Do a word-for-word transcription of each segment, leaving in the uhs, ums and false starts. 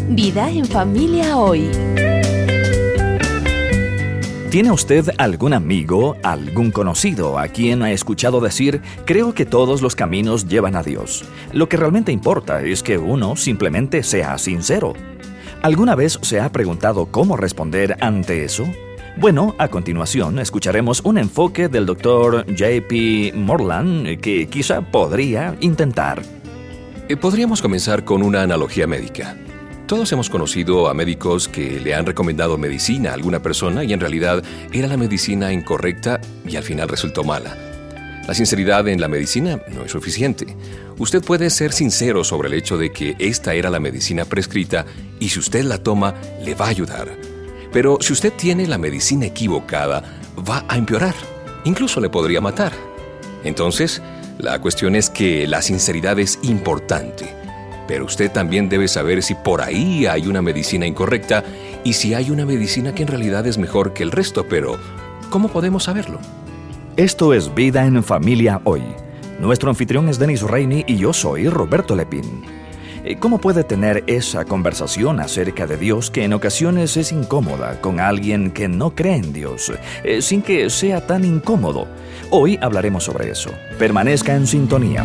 Vida en Familia Hoy. ¿Tiene usted algún amigo, algún conocido a quien ha escuchado decir, creo que todos los caminos llevan a Dios? Lo que realmente importa es que uno simplemente sea sincero. ¿Alguna vez se ha preguntado cómo responder ante eso? Bueno, a continuación escucharemos un enfoque del doctor J P Moreland que quizá podría intentar. Eh, podríamos comenzar con una analogía médica. Todos hemos conocido a médicos que le han recomendado medicina a alguna persona y en realidad era la medicina incorrecta y al final resultó mala. La sinceridad en la medicina no es suficiente. Usted puede ser sincero sobre el hecho de que esta era la medicina prescrita y si usted la toma, le va a ayudar. Pero si usted tiene la medicina equivocada, va a empeorar. Incluso le podría matar. Entonces, la cuestión es que la sinceridad es importante. Pero usted también debe saber si por ahí hay una medicina incorrecta y si hay una medicina que en realidad es mejor que el resto, pero ¿cómo podemos saberlo? Esto es Vida en Familia Hoy. Nuestro anfitrión es Dennis Rainey y yo soy Roberto Lepín. ¿Cómo puede tener esa conversación acerca de Dios que en ocasiones es incómoda con alguien que no cree en Dios, eh, sin que sea tan incómodo? Hoy hablaremos sobre eso. Permanezca en sintonía.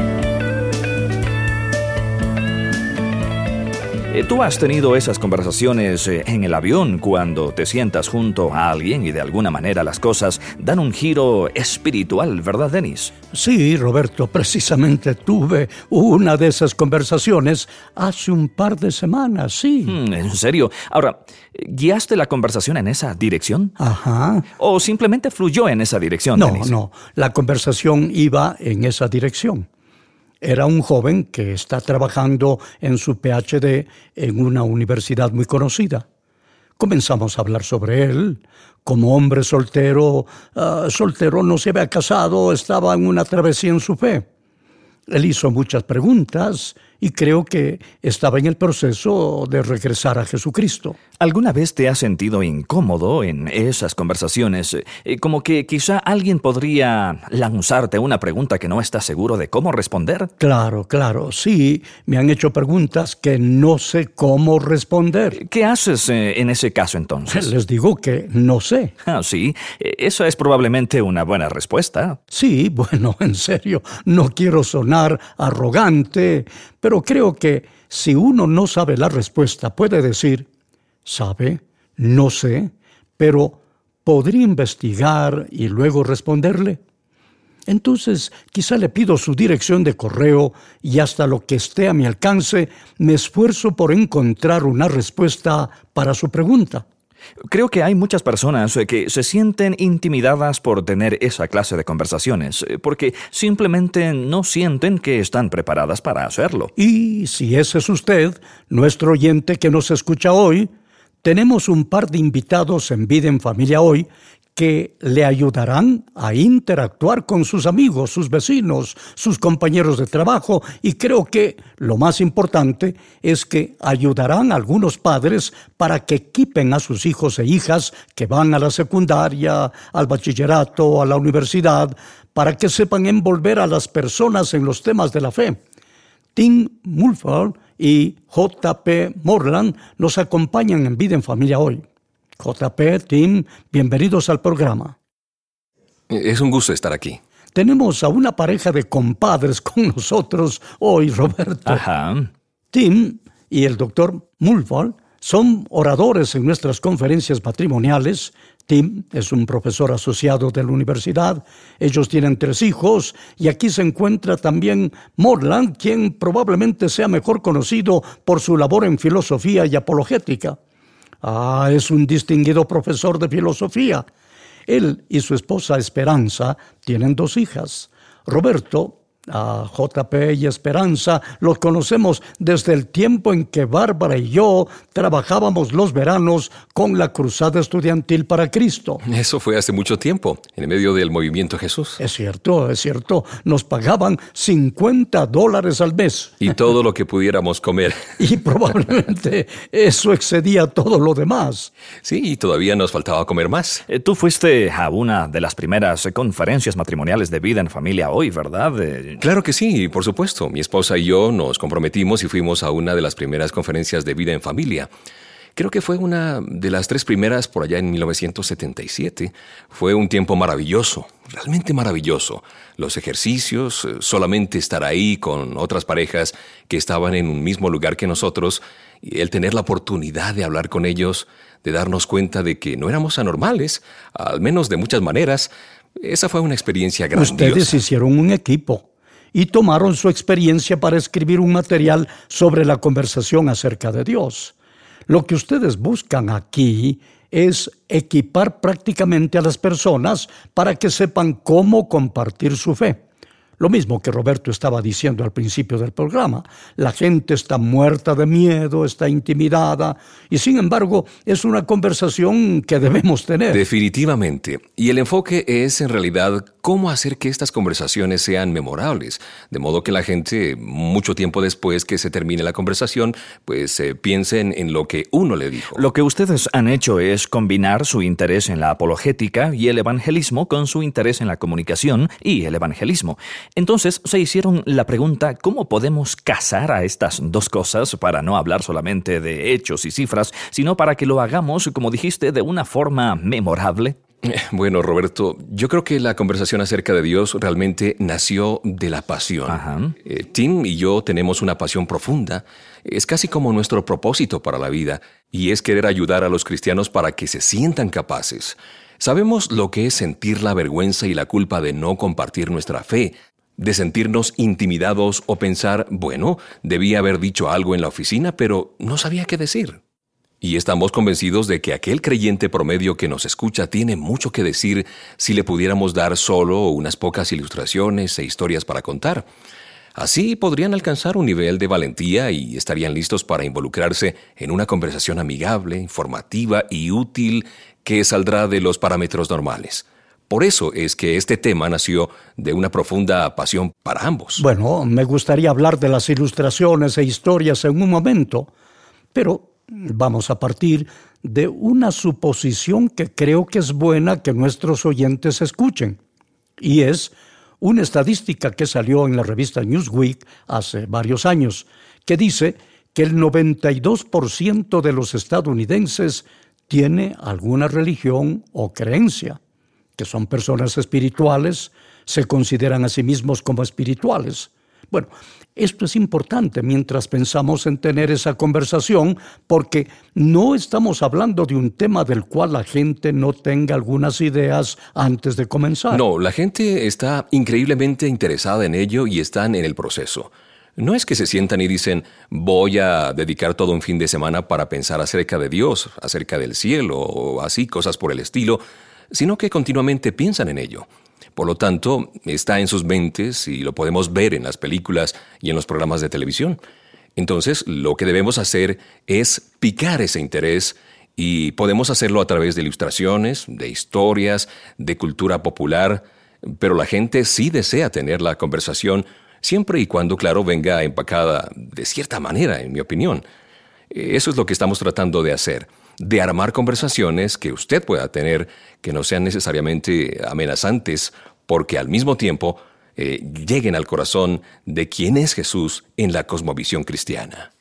¿Tú has tenido esas conversaciones en el avión cuando te sientas junto a alguien y de alguna manera las cosas dan un giro espiritual, verdad, Dennis? Sí, Roberto, precisamente tuve una de esas conversaciones hace un par de semanas, sí. Hmm, ¿En serio? Ahora, ¿guiaste la conversación en esa dirección? Ajá. ¿O simplemente fluyó en esa dirección, No, Dennis? no, la conversación iba en esa dirección. Era un joven que está trabajando en su P H D en una universidad muy conocida. Comenzamos a hablar sobre él. Como hombre soltero, uh, soltero no se había casado, estaba en una travesía en su fe. Él hizo muchas preguntas y creo que estaba en el proceso de regresar a Jesucristo. ¿Alguna vez te has sentido incómodo en esas conversaciones? Eh, como que quizá alguien podría lanzarte una pregunta que no estás seguro de cómo responder. Claro, claro, sí. Me han hecho preguntas que no sé cómo responder. ¿Qué haces eh, en ese caso entonces? Les digo que no sé. Ah, sí. Eh, Esa es probablemente una buena respuesta. Sí, bueno, en serio, no quiero sonar arrogante, pero creo que si uno no sabe la respuesta, puede decir, sabe, no sé, pero ¿podría investigar y luego responderle? Entonces, quizá le pido su dirección de correo y hasta lo que esté a mi alcance, me esfuerzo por encontrar una respuesta para su pregunta. Creo que hay muchas personas que se sienten intimidadas por tener esa clase de conversaciones, porque simplemente no sienten que están preparadas para hacerlo. Y si ese es usted, nuestro oyente que nos escucha hoy, tenemos un par de invitados en Vida en Familia Hoy que le ayudarán a interactuar con sus amigos, sus vecinos, sus compañeros de trabajo y creo que lo más importante es que ayudarán a algunos padres para que equipen a sus hijos e hijas que van a la secundaria, al bachillerato, a la universidad, para que sepan envolver a las personas en los temas de la fe. Tim Mulford y J P Moreland nos acompañan en Vida en Familia Hoy. J P, Tim, bienvenidos al programa. Es un gusto estar aquí. Tenemos a una pareja de compadres con nosotros hoy, Roberto. Ajá. Tim y el doctor Mulford son oradores en nuestras conferencias matrimoniales. Tim es un profesor asociado de la universidad. Ellos tienen tres hijos y aquí se encuentra también Moreland, quien probablemente sea mejor conocido por su labor en filosofía y apologética. Ah, es un distinguido profesor de filosofía. Él y su esposa Esperanza tienen dos hijas. Roberto, a J P y Esperanza los conocemos desde el tiempo en que Bárbara y yo trabajábamos los veranos con la Cruzada Estudiantil para Cristo. Eso fue hace mucho tiempo, en medio del Movimiento Jesús. Es cierto, es cierto. Nos pagaban cincuenta dólares al mes. Y todo lo que pudiéramos comer. Y probablemente eso excedía todo lo demás. Sí, y todavía nos faltaba comer más. Eh, Tú fuiste a una de las primeras conferencias matrimoniales de Vida en Familia Hoy, ¿verdad? Eh, Claro que sí, por supuesto. Mi esposa y yo nos comprometimos y fuimos a una de las primeras conferencias de vida en familia. Creo que fue una de las tres primeras por allá en mil novecientos setenta y siete. Fue un tiempo maravilloso, realmente maravilloso. Los ejercicios, solamente estar ahí con otras parejas que estaban en un mismo lugar que nosotros, y el tener la oportunidad de hablar con ellos, de darnos cuenta de que no éramos anormales, al menos de muchas maneras. Esa fue una experiencia grandiosa. Ustedes hicieron un equipo y tomaron su experiencia para escribir un material sobre la conversación acerca de Dios. Lo que ustedes buscan aquí es equipar prácticamente a las personas para que sepan cómo compartir su fe. Lo mismo que Roberto estaba diciendo al principio del programa. La gente está muerta de miedo, está intimidada, y sin embargo es una conversación que debemos tener. Definitivamente. Y el enfoque es en realidad cómo hacer que estas conversaciones sean memorables, de modo que la gente, mucho tiempo después que se termine la conversación, pues eh, piensen en lo que uno le dijo. Lo que ustedes han hecho es combinar su interés en la apologética y el evangelismo con su interés en la comunicación y el evangelismo. Entonces se hicieron la pregunta, ¿cómo podemos casar a estas dos cosas para no hablar solamente de hechos y cifras, sino para que lo hagamos, como dijiste, de una forma memorable? Bueno, Roberto, yo creo que la conversación acerca de Dios realmente nació de la pasión. Ajá. Eh, Tim y yo tenemos una pasión profunda. Es casi como nuestro propósito para la vida, y es querer ayudar a los cristianos para que se sientan capaces. Sabemos lo que es sentir la vergüenza y la culpa de no compartir nuestra fe, de sentirnos intimidados o pensar, bueno, debía haber dicho algo en la oficina, pero no sabía qué decir. Y estamos convencidos de que aquel creyente promedio que nos escucha tiene mucho que decir si le pudiéramos dar solo unas pocas ilustraciones e historias para contar. Así podrían alcanzar un nivel de valentía y estarían listos para involucrarse en una conversación amigable, informativa y útil que saldrá de los parámetros normales. Por eso es que este tema nació de una profunda pasión para ambos. Bueno, me gustaría hablar de las ilustraciones e historias en un momento, pero vamos a partir de una suposición que creo que es buena que nuestros oyentes escuchen, y es una estadística que salió en la revista Newsweek hace varios años, que dice que el noventa y dos por ciento de los estadounidenses tiene alguna religión o creencia, que son personas espirituales, se consideran a sí mismos como espirituales. Bueno, esto es importante mientras pensamos en tener esa conversación, porque no estamos hablando de un tema del cual la gente no tenga algunas ideas antes de comenzar. No, la gente está increíblemente interesada en ello y están en el proceso. No es que se sientan y dicen, voy a dedicar todo un fin de semana para pensar acerca de Dios, acerca del cielo o así, cosas por el estilo, sino que continuamente piensan en ello. Por lo tanto, está en sus mentes y lo podemos ver en las películas y en los programas de televisión. Entonces, lo que debemos hacer es picar ese interés, y podemos hacerlo a través de ilustraciones, de historias, de cultura popular, pero la gente sí desea tener la conversación, siempre y cuando, claro, venga empacada de cierta manera, en mi opinión. Eso es lo que estamos tratando de hacer, de armar conversaciones que usted pueda tener, que no sean necesariamente amenazantes, porque al mismo tiempo eh, lleguen al corazón de quién es Jesús en la cosmovisión cristiana.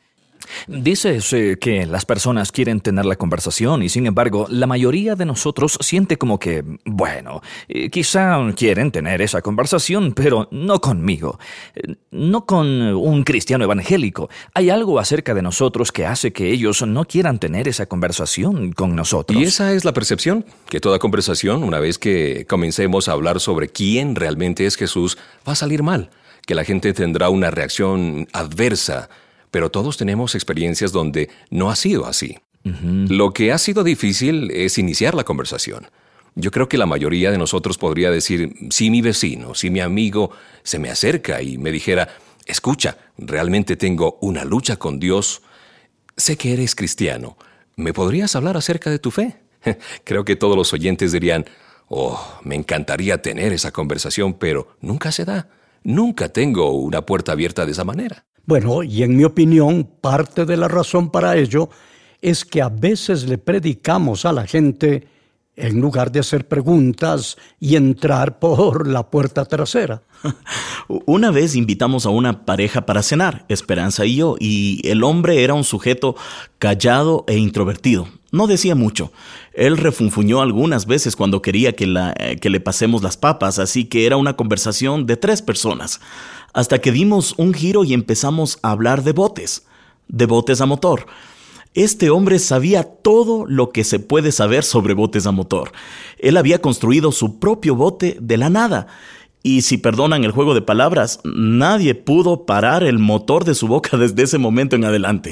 Dices eh, que las personas quieren tener la conversación y sin embargo la mayoría de nosotros siente como que, bueno, eh, quizá quieren tener esa conversación, pero no conmigo, eh, no con un cristiano evangélico. Hay algo acerca de nosotros que hace que ellos no quieran tener esa conversación con nosotros. Y esa es la percepción, que toda conversación, una vez que comencemos a hablar sobre quién realmente es Jesús, va a salir mal, que la gente tendrá una reacción adversa. Pero todos tenemos experiencias donde no ha sido así. Uh-huh. Lo que ha sido difícil es iniciar la conversación. Yo creo que la mayoría de nosotros podría decir, si mi vecino, si mi amigo se me acerca y me dijera, escucha, realmente tengo una lucha con Dios, sé que eres cristiano, ¿me podrías hablar acerca de tu fe? Creo que todos los oyentes dirían, oh, me encantaría tener esa conversación, pero nunca se da. Nunca tengo una puerta abierta de esa manera. Bueno, y en mi opinión, parte de la razón para ello es que a veces le predicamos a la gente en lugar de hacer preguntas y entrar por la puerta trasera. Una vez invitamos a una pareja para cenar, Esperanza y yo, y el hombre era un sujeto callado e introvertido. No decía mucho. Él refunfuñó algunas veces cuando quería que, la, que le pasemos las papas, así que era una conversación de tres personas. Hasta que dimos un giro y empezamos a hablar de botes, de botes a motor. Este hombre sabía todo lo que se puede saber sobre botes a motor. Él había construido su propio bote de la nada. Y si perdonan el juego de palabras, nadie pudo parar el motor de su boca desde ese momento en adelante.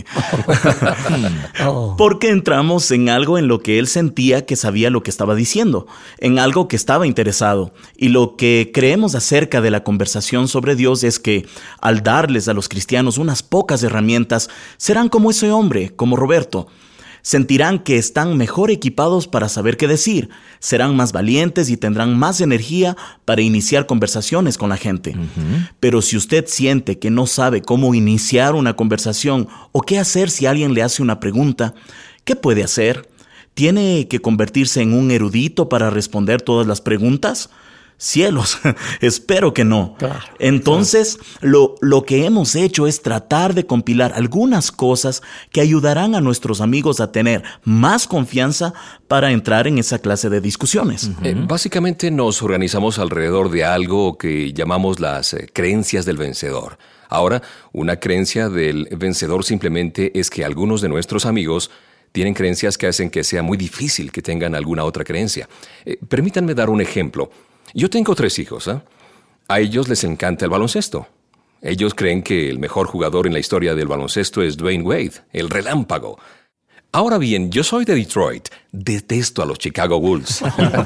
Porque entramos en algo en lo que él sentía que sabía lo que estaba diciendo, en algo que estaba interesado. Y lo que creemos acerca de la conversación sobre Dios es que al darles a los cristianos unas pocas herramientas, serán como ese hombre, como Roberto. Sentirán que están mejor equipados para saber qué decir, serán más valientes y tendrán más energía para iniciar conversaciones con la gente. Uh-huh. Pero si usted siente que no sabe cómo iniciar una conversación o qué hacer si alguien le hace una pregunta, ¿qué puede hacer? ¿Tiene que convertirse en un erudito para responder todas las preguntas? Cielos, espero que no. Claro, Entonces, claro. Lo, lo que hemos hecho es tratar de compilar algunas cosas que ayudarán a nuestros amigos a tener más confianza para entrar en esa clase de discusiones. Uh-huh. Eh, básicamente nos organizamos alrededor de algo que llamamos las eh, creencias del vencedor. Ahora, una creencia del vencedor simplemente es que algunos de nuestros amigos tienen creencias que hacen que sea muy difícil que tengan alguna otra creencia. Eh, permítanme dar un ejemplo. Yo tengo tres hijos, ¿eh? A ellos les encanta el baloncesto. Ellos creen que el mejor jugador en la historia del baloncesto es Dwayne Wade, el relámpago. Ahora bien, yo soy de Detroit. Detesto a los Chicago Bulls.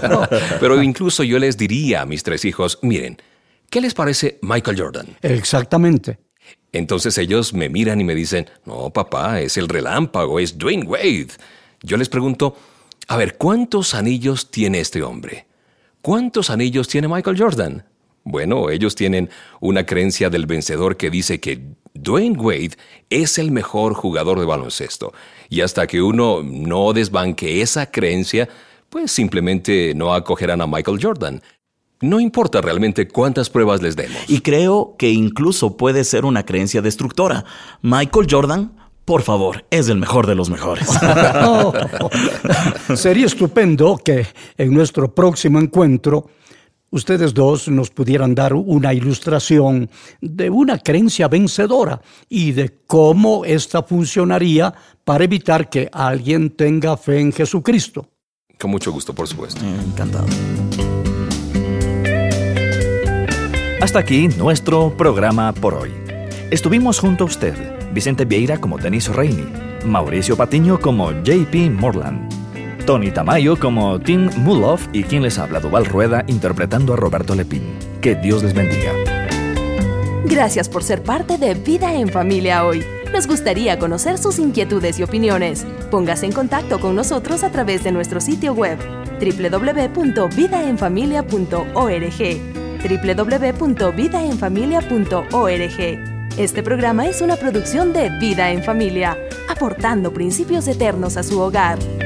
Pero incluso yo les diría a mis tres hijos, miren, ¿qué les parece Michael Jordan? Exactamente. Entonces ellos me miran y me dicen, no, papá, es el relámpago, es Dwayne Wade. Yo les pregunto, a ver, ¿cuántos anillos tiene este hombre? ¿Cuántos anillos tiene Michael Jordan? Bueno, ellos tienen una creencia del vencedor que dice que Dwayne Wade es el mejor jugador de baloncesto. Y hasta que uno no desbanque esa creencia, pues simplemente no acogerán a Michael Jordan. No importa realmente cuántas pruebas les demos. Y creo que incluso puede ser una creencia destructora. Michael Jordan, por favor, es el mejor de los mejores. Oh, sería estupendo que en nuestro próximo encuentro ustedes dos nos pudieran dar una ilustración de una creencia vencedora y de cómo esta funcionaría para evitar que alguien tenga fe en Jesucristo. Con mucho gusto, por supuesto. Encantado. Hasta aquí nuestro programa por hoy. Estuvimos junto a usted, Vicente Vieira como Denis Reini, Mauricio Patiño como J P Morland, Tony Tamayo como Tim Muloff y quien les habla, Duval Rueda, interpretando a Roberto Lepín. Que Dios les bendiga. Gracias por ser parte de Vida en Familia hoy. Nos gustaría conocer sus inquietudes y opiniones. Póngase en contacto con nosotros a través de nuestro sitio web doble u doble u doble u punto vida en familia punto org doble u doble u doble u punto vida en familia punto org. Este programa es una producción de Vida en Familia, aportando principios eternos a su hogar.